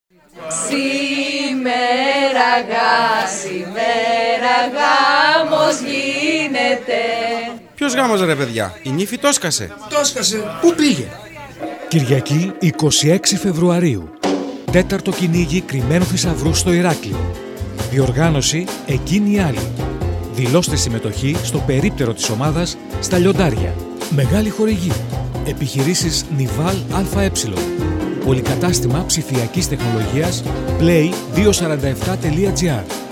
Σήμερα γάμος γίνεται. Ποιος γάμος ρε παιδιά, η νύφη το έσκασε. Το έσκασε, πού πήγε? Κυριακή 26 Φεβρουαρίου. Τέταρτο κυνήγι κρυμμένου θησαυρού στο Ηράκλειο. Διοργάνωση Εκείνη η Άλλη. Δηλώστε συμμετοχή στο περίπτερο της ομάδας στα Λιοντάρια. Μεγάλη χορηγή. Επιχειρήσεις Nival ΑΕ. Πολυκατάστημα ψηφιακής τεχνολογίας Play247.gr.